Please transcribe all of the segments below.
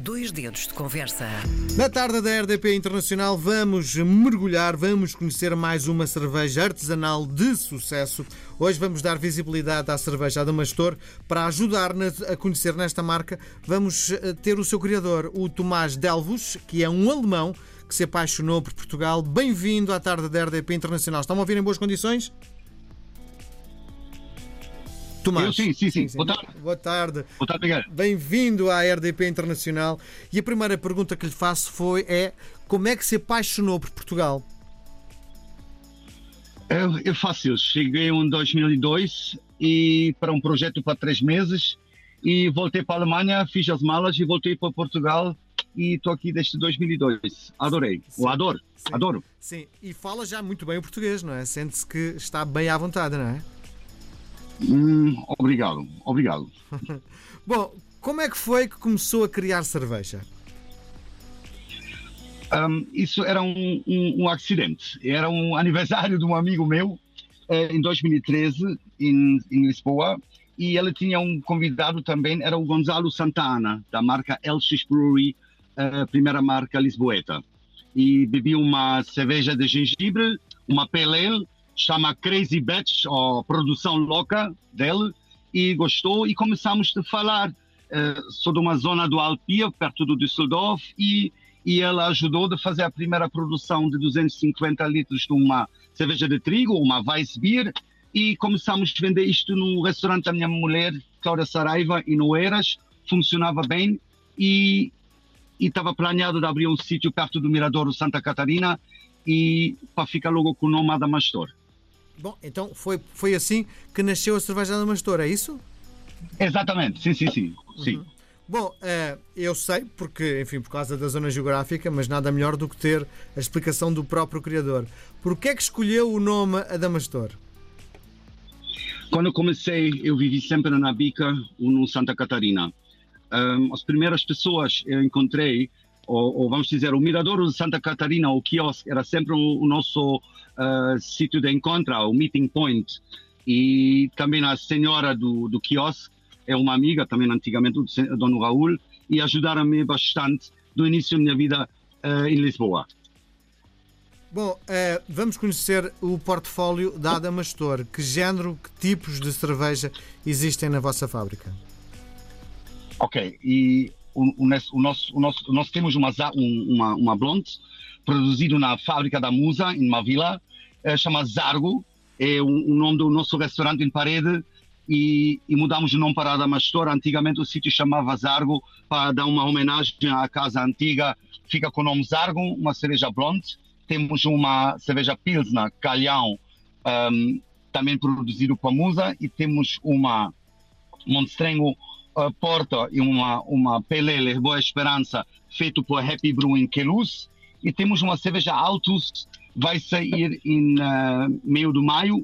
Dois dedos de conversa. Na tarde da RDP Internacional vamos mergulhar, vamos conhecer mais uma cerveja artesanal de sucesso. Hoje vamos dar visibilidade à cerveja Adamastor. Para ajudar-nos a conhecer nesta marca, vamos ter o seu criador, o Tomás Delvos, que é um alemão que se apaixonou por Portugal. Bem-vindo à tarde da RDP Internacional. Estão-me a ouvir em boas condições? Tomás. Sim. Boa tarde. Boa tarde. Boa tarde, Miguel. Bem-vindo à RDP Internacional. E a primeira pergunta que lhe faço é como é que se apaixonou por Portugal? É fácil. Cheguei em 2002 e para um projeto para 3 meses e voltei para a Alemanha, fiz as malas e voltei para Portugal e estou aqui desde 2002. Adorei. Adoro. Sim, e fala já muito bem o português, não é? Sente-se que está bem à vontade, não é? Obrigado. Bom, como é que foi que começou a criar cerveja? Isso era um acidente. Era um aniversário de um amigo meu em 2013 em Lisboa e ele tinha um convidado também, era o Gonzalo Santana, da marca LX Brewery, a primeira marca lisboeta. E bebi uma cerveja de gengibre, uma pale ale, chama Crazy Batch, ou produção louca dele, e gostou, e começamos a falar. Sou de uma zona do Alpia, perto do Düsseldorf, e ela ajudou a fazer a primeira produção de 250 litros de uma cerveja de trigo, uma Weissbier, e começamos a vender isto no restaurante da minha mulher, Cláudia Saraiva, em Oeiras. Funcionava bem, e estava planeado de abrir um sítio perto do Miradouro Santa Catarina, e para ficar logo com o nome Adamastor. Bom, então foi assim que nasceu a cerveja Adamastor, é isso? Exatamente, sim. Bom, eu sei, porque, enfim, por causa da zona geográfica, mas nada melhor do que ter a explicação do próprio criador. Porquê é que escolheu o nome Adamastor? Quando eu comecei, eu vivi sempre na Bica, no Santa Catarina. As primeiras pessoas eu encontrei, ou vamos dizer, o Miradouro de Santa Catarina, o quiosque, era sempre o nosso sítio de encontro, o meeting point. E também a senhora do quiosque é uma amiga, também antigamente, do Dono Raul, e ajudaram-me bastante no início da minha vida em Lisboa. Bom, vamos conhecer o portfólio da Adamastor. Que género, que tipos de cerveja existem na vossa fábrica? Ok, e nós temos uma blonde produzida na fábrica da Musa, em uma vila, chama Zargo, é o nome do nosso restaurante em parede, e mudamos o nome para Adamastor. Antigamente o sítio chamava Zargo, para dar uma homenagem à casa antiga, fica com o nome Zargo, uma cerveja blonde. Temos uma cerveja Pilsner, Calhão, também produzido para Musa, e temos uma Monstrengo Porta e uma Pale Ale Boa Esperança, feito por Happy Brew em Queluz, e temos uma cerveja Altus, vai sair em meio de maio,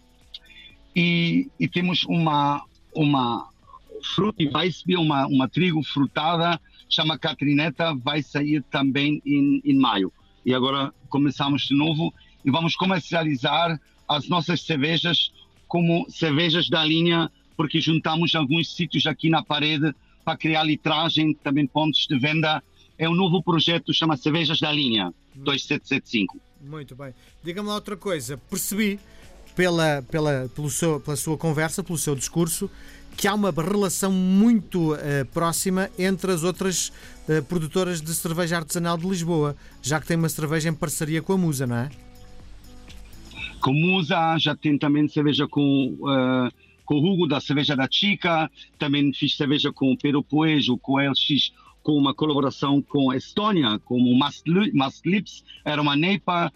e temos uma Fruity Weissbier, uma trigo frutada, chama Catrineta, vai sair também em maio. E agora começamos de novo e vamos comercializar as nossas cervejas como cervejas da linha, porque juntamos alguns sítios aqui na parede para criar litragem, também pontos de venda. É um novo projeto, chama Cervejas da Linha 2775. Muito bem. Diga-me lá outra coisa. Percebi pela sua conversa, pelo seu discurso, que há uma relação muito próxima entre as outras produtoras de cerveja artesanal de Lisboa, já que tem uma cerveja em parceria com a Musa, não é? Com Musa, já tem também cerveja com o Hugo da cerveja da Chica, também fiz cerveja com o Pedro Poejo, com a LX, com uma colaboração com a Estônia, como o Mastlips, era uma NEPA,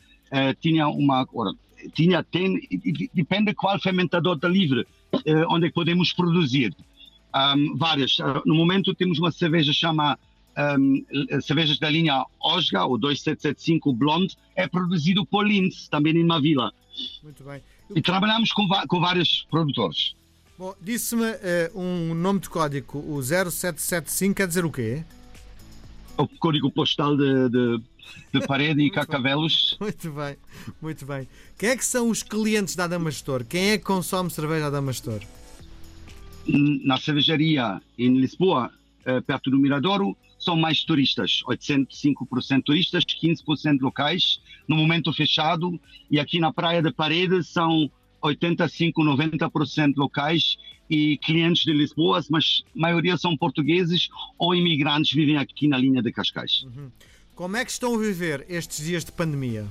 depende qual fermentador está livre, onde podemos produzir. Várias. No momento temos uma cerveja chama cervejas da linha Osga, ou 2775 Blonde, é produzido por Linz, também em uma vila. Muito bem. E trabalhamos com vários produtores. Bom, disse-me um nome de código, o 0775, quer dizer o quê? O código postal de parede e Carcavelos. Muito bem. Quem é que são os clientes da Adamastor? Quem é que consome cerveja da Adamastor? Na cervejaria em Lisboa, perto do Miradouro, são mais turistas, 85% turistas, 15% locais, no momento fechado, e aqui na Praia de Paredes são 85, 90% locais e clientes de Lisboa, mas a maioria são portugueses ou imigrantes que vivem aqui na linha de Cascais. Como é que estão a viver estes dias de pandemia?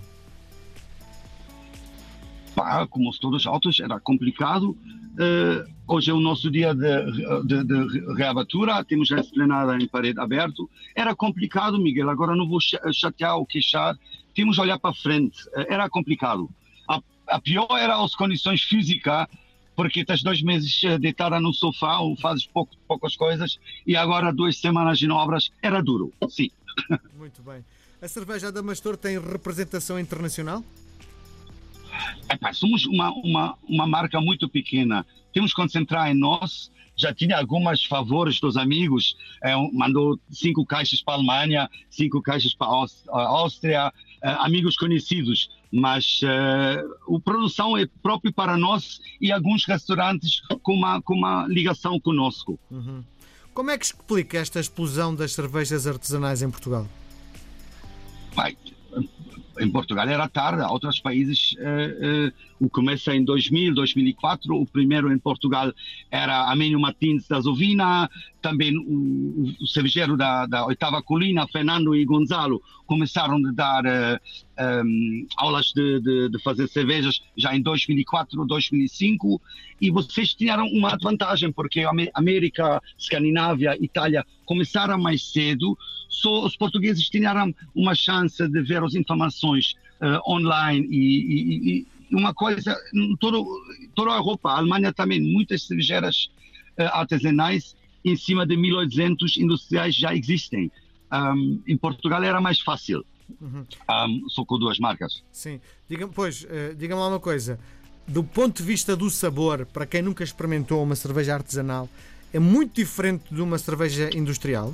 Como todos os outros, era complicado. Hoje é o nosso dia de reabertura, temos a esplanada em parede aberto. Era complicado, Miguel, agora não vou chatear ou queixar, temos que olhar para frente. Era complicado. A pior era as condições físicas, porque estás 2 meses deitada no sofá ou fazes poucas coisas e agora 2 semanas em obras. Era duro, sim. Muito bem. A cerveja Adamastor tem representação internacional? Somos uma marca muito pequena. Temos que concentrar em nós. Já tinha alguns favores dos amigos. Mandou 5 caixas para a Alemanha, 5 caixas para a Áustria, amigos conhecidos. Mas a produção é própria para nós e alguns restaurantes com uma ligação conosco. Como é que explica esta explosão das cervejas artesanais em Portugal? Em Portugal era tarde, há outros países o começa em 2000, 2004, o primeiro em Portugal era Amênio Martins da Zovina, também o cervejeiro da Oitava Colina, Fernando e Gonzalo, começaram a dar aulas de fazer cervejas já em 2004, 2005, e vocês tinham uma vantagem, porque a América, Escandinávia, Itália começaram mais cedo, só os portugueses tinham uma chance de ver as informações online e uma coisa, toda a Europa, a Alemanha também, muitas cervejeiras artesanais em cima de 1800 industriais já existem. Em Portugal era mais fácil, só com 2 marcas. Sim, diga-me lá uma coisa, do ponto de vista do sabor, para quem nunca experimentou uma cerveja artesanal, é muito diferente de uma cerveja industrial?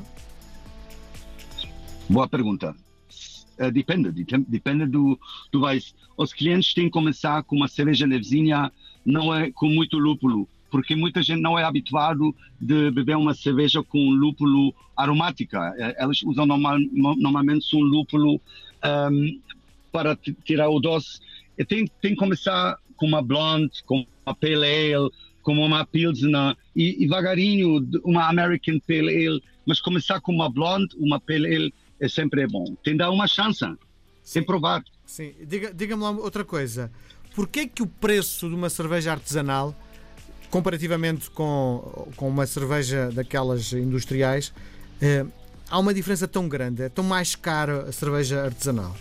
Boa pergunta. Depende do país. Os clientes têm que começar com uma cerveja levezinha, não é com muito lúpulo, porque muita gente não é habituado de beber uma cerveja com lúpulo aromática. Elas usam normalmente um lúpulo para tirar o doce. E tem que começar com uma blonde, com uma pale ale, com uma pilsner e devagarinho uma American pale ale, mas começar com uma blonde, uma pale ale é sempre bom. Tem que dar uma chance, sem provar. Sim, diga-me lá outra coisa. Porquê que o preço de uma cerveja artesanal, comparativamente com uma cerveja daquelas industriais, há uma diferença tão grande? É tão mais caro a cerveja artesanal?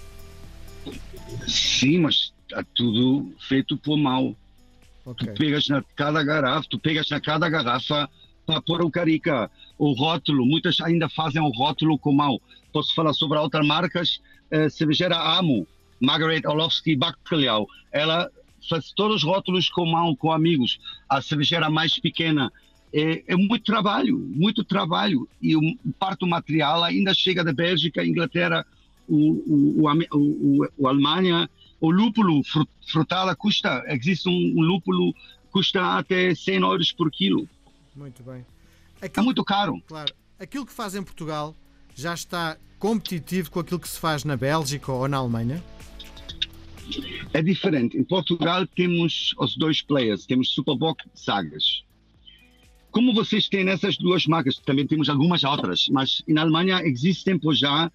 Sim, mas está tudo feito por mão. Okay. Tu pegas na cada garrafa para pôr o carica, o rótulo. Muitas ainda fazem o rótulo com mão. Posso falar sobre outras marcas. Cervejeira Amo, Margaret Orlovsky Bacalhau, ela faz todos os rótulos com mão, com amigos. A cervejeira mais pequena é muito trabalho. E parte do material ainda chega da Bélgica, Inglaterra, a Alemanha. O lúpulo frutado existe um lúpulo que custa até 100 euros por quilo. Muito bem. É muito caro. Claro. Aquilo que faz em Portugal já está competitivo com aquilo que se faz na Bélgica ou na Alemanha? É diferente. Em Portugal temos os 2 players, temos Superbock e Sagres. Como vocês têm essas 2 marcas, também temos algumas outras, mas na Alemanha existem por já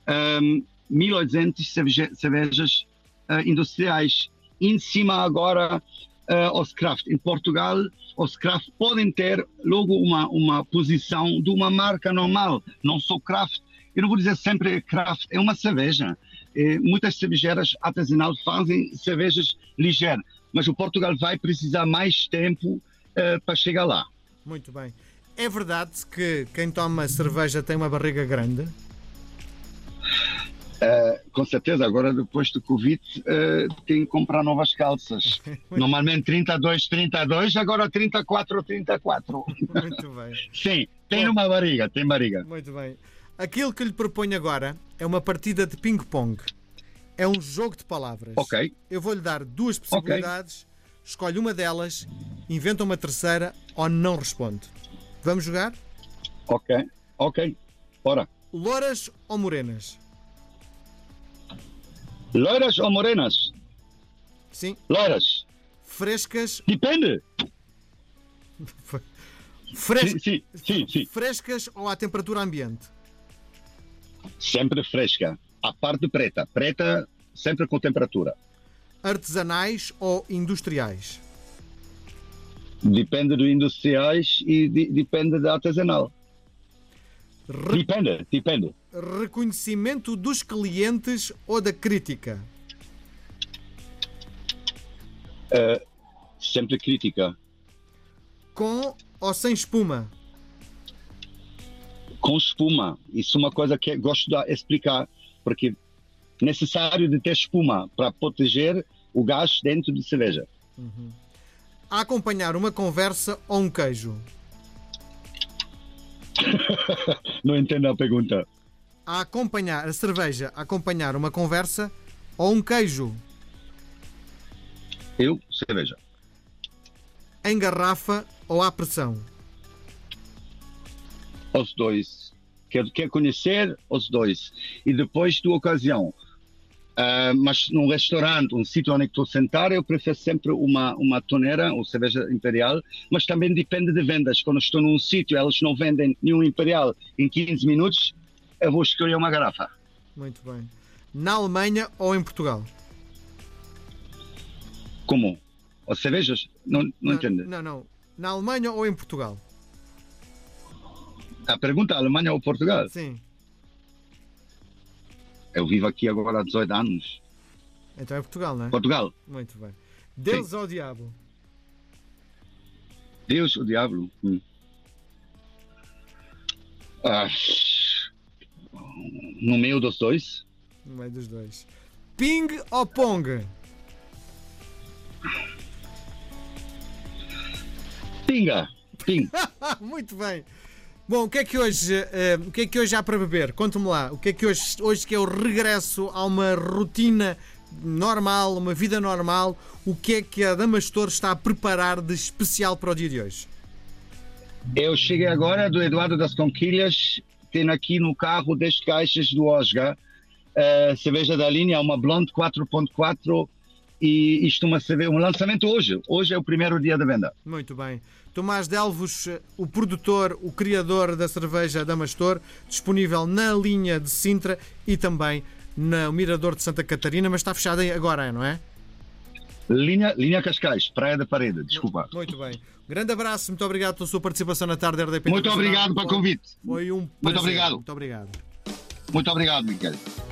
1800 cervejas industriais. Em cima agora os craft. Em Portugal, os craft podem ter logo uma posição de uma marca normal, não só craft. Eu não vou dizer sempre craft, é uma cerveja. Muitas cervejeiras artesanais fazem cervejas ligeiras, mas o Portugal vai precisar mais tempo para chegar lá. Muito bem. É verdade que quem toma cerveja tem uma barriga grande? Com certeza, agora depois do Covid tem que comprar novas calças. Normalmente 32, agora 34. Muito bem. Sim, tem uma barriga, tem barriga. Muito bem. Aquilo que lhe proponho agora é uma partida de ping-pong. É um jogo de palavras. Ok. Eu vou-lhe dar 2 possibilidades, escolhe uma delas, inventa uma terceira ou não responde. Vamos jogar? Ok. Ok, bora. Louras ou morenas? Loiras ou morenas? Sim. Loiras. Frescas. Depende. Fres... Sim. Frescas ou à temperatura ambiente? Sempre fresca. A parte preta. Preta, sempre com temperatura. Artesanais ou industriais? Depende do industriais e depende da artesanal. Depende. Reconhecimento dos clientes ou da crítica? Sempre crítica. Com ou sem espuma? Com espuma. Isso é uma coisa que gosto de explicar, porque é necessário de ter espuma para proteger o gás dentro de cerveja. A acompanhar uma conversa ou um queijo? Não entendo a pergunta. A acompanhar a cerveja, a acompanhar uma conversa ou um queijo? Eu, cerveja. Em garrafa ou à pressão? Os dois. Quer conhecer os dois. E depois da ocasião. Mas num restaurante, um sítio onde estou sentado, eu prefiro sempre uma toneira ou cerveja imperial, mas também depende de vendas. Quando estou num sítio, eles não vendem nenhum imperial em 15 minutos, eu vou escolher uma garrafa. Muito bem. Na Alemanha ou em Portugal? Como? As cervejas? Não entendo. Não. Na Alemanha ou em Portugal? A pergunta é Alemanha ou Portugal? Sim. Eu vivo aqui agora há 18 anos. Então é Portugal, não é? Portugal. Muito bem. Deus ou diabo? Deus ou diabo? No meio dos dois. No meio dos dois. Ping ou pong? Pinga. Ping. Muito bem. Bom, o que é que hoje há para beber? Conte-me lá. O que é que hoje que é o regresso a uma rotina normal, uma vida normal, o que é que a Damastor está a preparar de especial para o dia de hoje? Eu cheguei agora do Eduardo das Conquilhas, tenho aqui no carro 10 caixas do Osga, cerveja da linha, uma Blonde 4.4 e isto é um lançamento hoje. Hoje é o primeiro dia da venda. Muito bem. Tomás Delvos, o produtor, o criador da cerveja Damastor, disponível na linha de Sintra e também no Mirador de Santa Catarina, mas está fechada agora, não é? Linha Cascais, Praia da Parede, desculpa. Muito bem. Grande abraço, muito obrigado pela sua participação na tarde da RDP. Muito obrigado pelo convite. Foi um prazer. Muito obrigado. Muito obrigado. Muito obrigado, Miguel.